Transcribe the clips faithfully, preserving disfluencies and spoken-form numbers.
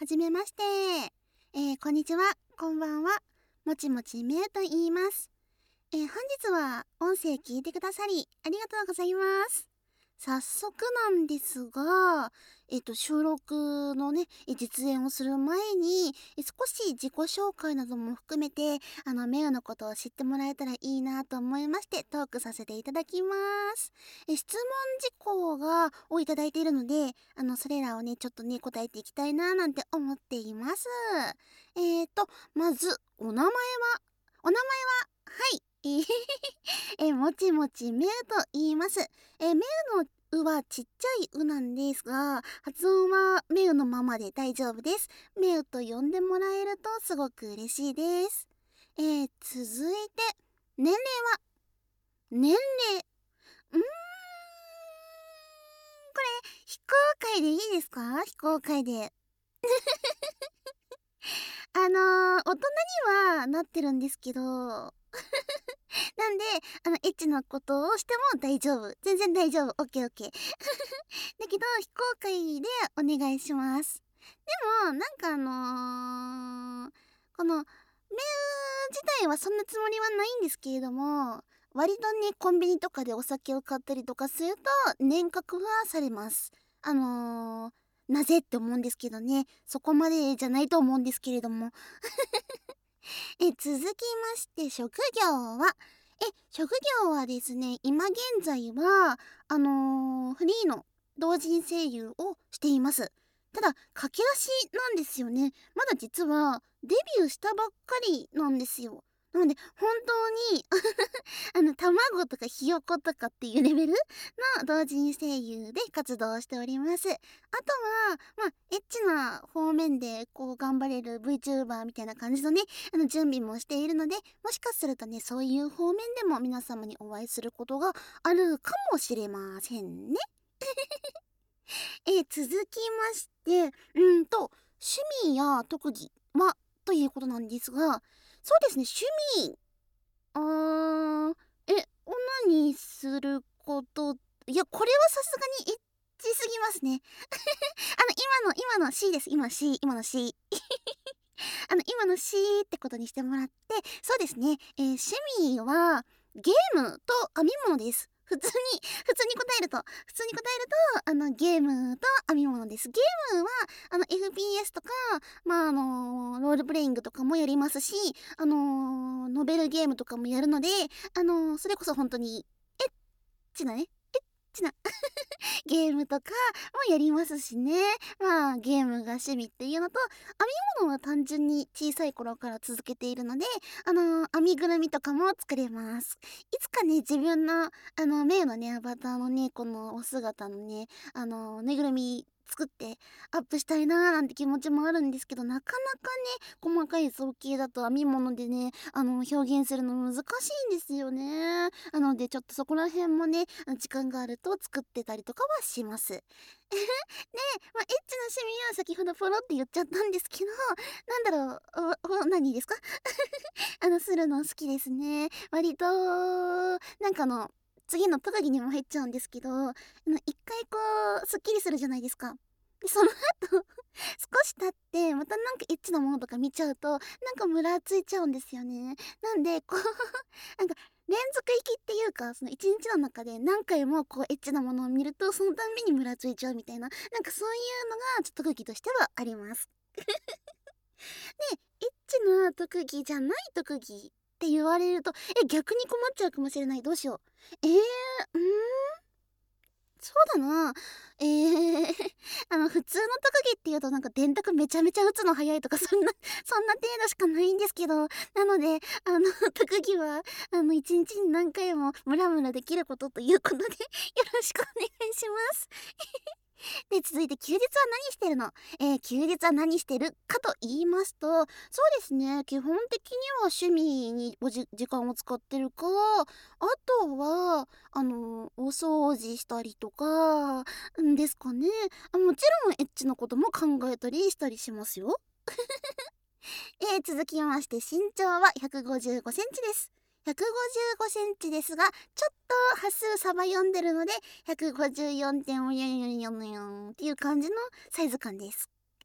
はじめまして。えー、こんにちは、こんばんは。もちもちめうと言います。えー、本日は音声聞いてくださりありがとうございます。早速なんですが、えっと、収録のね、え実演をする前に、え少し自己紹介なども含めて、あの、メウのことを知ってもらえたらいいなと思いまして、トークさせていただきます。え質問事項が、をいただいているので、あの、それらをね、ちょっとね、答えていきたいななんて思っています。えーと、まず、お名前は、お名前は、はい、えーえもちもちめうと言います。えめうのうはちっちゃいうなんですが、発音はめうのままで大丈夫です。めうと呼んでもらえるとすごく嬉しいです。えー、続いて、年齢は、年齢、うーん、これ、非公開でいいですか？非公開で。あのー、大人にはなってるんですけど、なんで、あの、エッチなことをしても大丈夫。全然大丈夫。オッケーオッケー。だけど、非公開でお願いします。でも、なんかあのーこの、メール自体はそんなつもりはないんですけれども、割とね、コンビニとかでお酒を買ったりとかすると、年額はされます。あのーなぜって思うんですけどね。そこまでじゃないと思うんですけれども。え、続きまして、職業は、え、職業はですね、今現在は、あのーフリーの同人声優をしています。ただ、駆け出しなんですよね。まだ実は、デビューしたばっかりなんですよ。なので、本当にあの、卵とかひよことかっていうレベルの同人声優で活動しております。あとは、まあ、エッチな方面でこう頑張れる VTuber みたいな感じのね、あの準備もしているので、もしかするとね、そういう方面でも皆様にお会いすることがあるかもしれませんね。えー続きまして、うんと、趣味や特技はということなんですが、そうですね、趣味、あー、え、オナニーすること、いや、これはさすがにエッチすぎますね。あの、今の、今の C です。今の C、今の C。あの、今の C ってことにしてもらって、そうですね、えー趣味は、ゲームと編み物です。普通に、普通に答えると、普通に答えると、あの、ゲームと編み物です。ゲームは、あの、エフピーエス とか、まあ、あのーロールプレイングとかもやりますし、あのーノベルゲームとかもやるので、あのーそれこそ本当に、エッチなね、エッチなゲームとかもやりますしね。まあ、ゲームが趣味っていうのと、編み物は単純に小さい頃から続けているので、あの編みぐるみとかも作れます。いつかね、自分の、あの、メイのね、アバターのね、このお姿のね、あのぬいぐるみ作ってアップしたいなーなんて気持ちもあるんですけど、なかなかね、細かい造形だと編み物でね、あの、表現するの難しいんですよね。なので、ちょっとそこら辺もね、時間があると作ってたりとかはします。で、まあ、エッチな趣味は先ほどポロって言っちゃったんですけど、なんだろう、お、お、何ですか？あの、するの好きですね。割と、なんかあの、次の特技にも入っちゃうんですけど、あの、一回こう、すっきりするじゃないですか。で、その後少し経って、またなんかエッチなものとか見ちゃうと、なんかムラついちゃうんですよね。なんで、こうなんか、連続行きっていうか、その一日の中で何回もこうエッチなものを見ると、そのたんびにムラついちゃうみたいな、なんかそういうのがちょっと特技としてはあります。で、エッチな特技じゃない特技って言われると、え、逆に困っちゃうかもしれない。どうしよう。えー、うーんそうだな。えー、あの、普通の特技っていうとなんか電卓めちゃめちゃ打つの早いとかそんな、そんな程度しかないんですけど、なので、あの、特技は、あの、一日に何回もムラムラできることということで、よろしくお願いします。で、続いて休日は何してるの？えー、休日は何してるかと言いますと、そうですね、基本的には趣味におじ時間を使ってるか、あとは、あの、お掃除したりとか、んですかね。あもちろんエッチなことも考えたりしたりしますよ。えー、続きまして身長はひゃくごじゅうごセンチです。ひゃくごじゅうごセンチですが、ちょっと端数サバ読んでるので、ひゃくごじゅうよんてんおよんよんよんよんっていう感じのサイズ感です。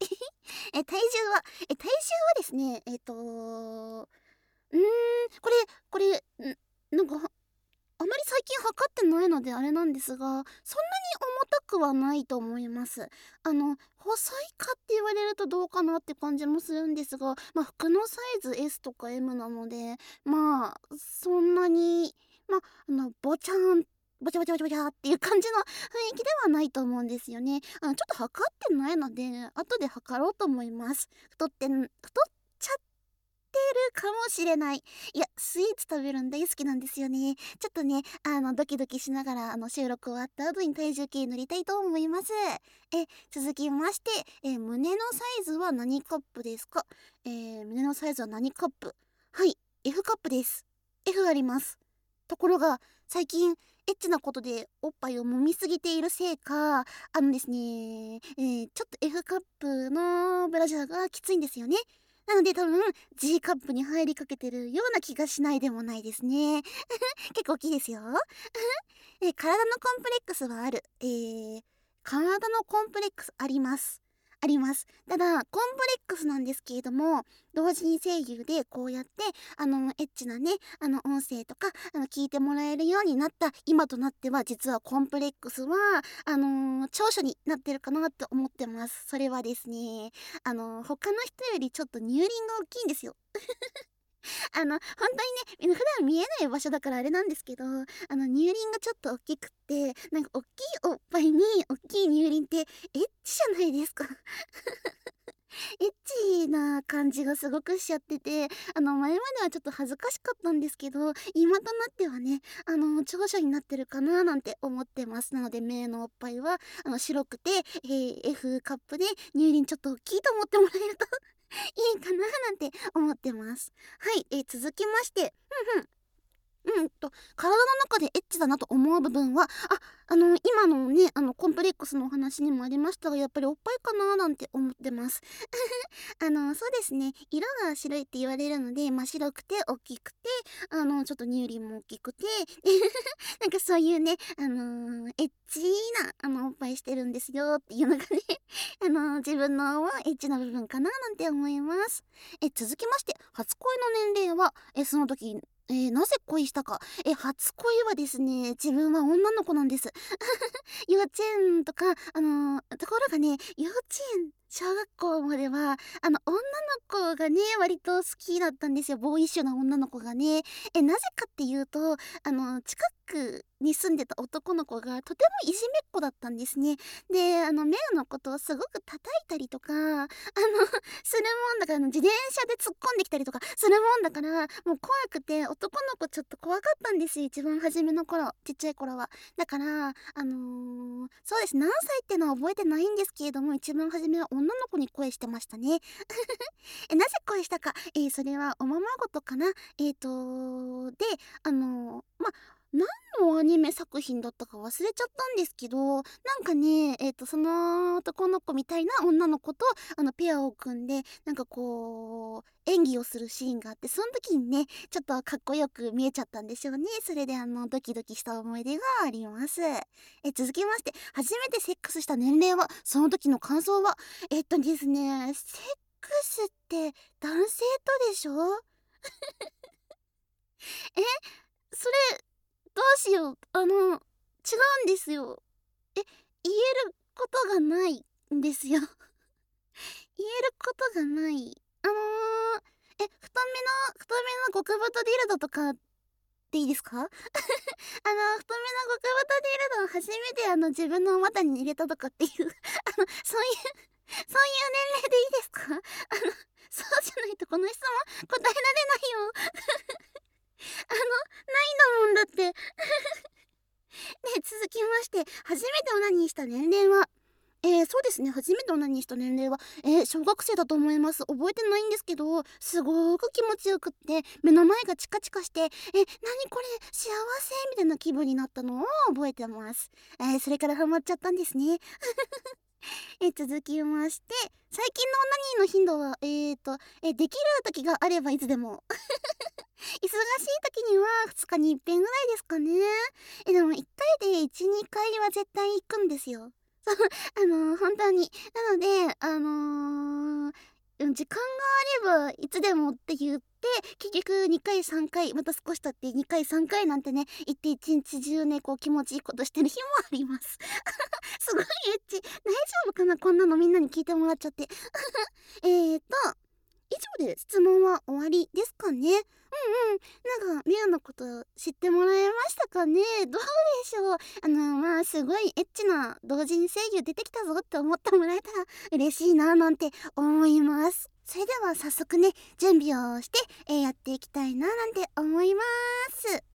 え、体重は、え、体重はですね、えっと、うーん、これこれ、ん、なんか、はあまり最近測ってないのであれなんですが、そんなに重たくはないと思います。あの、細いかって言われるとどうかなって感じもするんですが、ま、服のサイズ エス とか エム なので、まあ、そんなに、ま、あの、ぼちゃんぼちゃぼちゃぼちゃぼちゃっていう感じの雰囲気ではないと思うんですよね。あの、ちょっと測ってないので、後で測ろうと思います。太ってん太っちゃってるかもしれない。いや、スイーツ食べるん大好きなんですよね。ちょっとね、あの、ドキドキしながら、あの、収録終わった後に体重計乗りたいと思います。え、続きまして、え、胸のサイズは何カップですか？えー、胸のサイズは何カップ？はい、F カップです。F あります。ところが、最近、エッチなことでおっぱいを揉みすぎているせいか、あのですね、えー、ちょっと F カップのブラジャーがきついんですよね。なので多分 G カップに入りかけてるような気がしないでもないですね。結構大きいですよ。え、体のコンプレックスはある。えー、体のコンプレックスあります。あります。ただ、コンプレックスなんですけれども、同時に声優でこうやって、あの、エッチなね、あの、音声とか、あの、聞いてもらえるようになった今となっては、実はコンプレックスは、あのー長所になってるかなって思ってます。それはですね、あのー他の人よりちょっと乳輪が大きいんですよ。あの、本当にね、普段見えない場所だからあれなんですけど、あの、乳輪がちょっと大きくって、なんか大きいおっぱいに大きい乳輪ってエッチじゃないですか。エッチな感じがすごくしちゃってて、あの、前まではちょっと恥ずかしかったんですけど、今となってはね、あの、長所になってるかななんて思ってます。なので、目のおっぱいは、あの、白くて、えー F カップで乳輪ちょっと大きいと思ってもらえるといいかななんて思ってます。はい、えー続きまして、ふんふん。うんと、体の中でエッチだなと思う部分は、あ、あの、今のね、あの、コンプレックスのお話にもありましたが、やっぱりおっぱいかななんて思ってます。あの、そうですね、色が白いって言われるので、まあ、白くて大きくて、あの、ちょっと乳輪も大きくて、なんかそういうね、あのーエッチな、あの、おっぱいしてるんですよっていうのがね、あのー自分のエッチな部分かななんて思います。え、続きまして、初恋の年齢は、え、その時、えーなぜ恋したか。え、初恋はですね、自分は女の子なんです。幼稚園とか、あのーところがね、幼稚園、小学校までは、あの、女の子がね、割と好きだったんですよ。ボーイッシュな女の子がね。え、なぜかっていうと、あの、近くに住んでた男の子がとてもいじめっ子だったんですね。で、あの、メアのことをすごく叩いたりとか、あの、するもんだから、あの自転車で突っ込んできたりとかするもんだから、もう怖くて、男の子ちょっと怖かったんですよ。一番初めの頃、ちっちゃい頃は。だから、あのーそうです。何歳ってのは覚えてないんですけれども、一番初めは女の子に恋してましたね。え、なぜ恋したか。えーそれはおままごとかな。えーとで、あのーま、何のアニメ作品だったか忘れちゃったんですけど、なんかね、えーと、その男の子みたいな女の子と、あの、ペアを組んで、なんかこう、演技をするシーンがあって、その時にね、ちょっとかっこよく見えちゃったんでしょうね。それであの、ドキドキした思い出があります。え、続きまして、初めてセックスした年齢は、その時の感想は、えっとですね、セックスって男性とでしょ？え、それ、どうしよう。あの、違うんですよ。え、言えることがないんですよ。言えることがない。あのー、え、太めの、太めの極太ディルドとかでいいですか？あの、太めの極太ディルドを初めてあの自分の股に入れたとかっていうあの、そういうそういう年齢でいいですか？あの、そうじゃないとこの質問答えられないよ。あの、ないんだもんだって。で、続きまして、初めてオナニーした年齢は、えー、そうですね、初めてオナニーした年齢は、えー、小学生だと思います。覚えてないんですけど、すごーく気持ちよくって、目の前がチカチカして、え、なにこれ、幸せみたいな気分になったのを覚えてます。えー、それからハマっちゃったんですね。えー、続きまして、最近のオナニーの頻度は、えーと、えーできる時があればいつでも。忙しい時にはふつかにいっぺんぐらいですかね。え、でもいっかいでいち、にかいは絶対行くんですよ。そう、あのー、本当に。なので、あのうん、時間があればいつでもって言って、結局にかいさんかい、また少し経ってにかいさんかいなんてね、言って一日中ね、こう気持ちいいことしてる日もあります。すごいエッチ。大丈夫かな、こんなのみんなに聞いてもらっちゃって。えーと、以上で質問は終わりですかね。うんうん。なんか、ミュウのこと知ってもらえましたかね。どうでしょう。あの、まあ、すごいエッチな同人声優出てきたぞって思ってもらえたら嬉しいななんて思います。それでは早速ね、準備をして、えーやっていきたいななんて思います。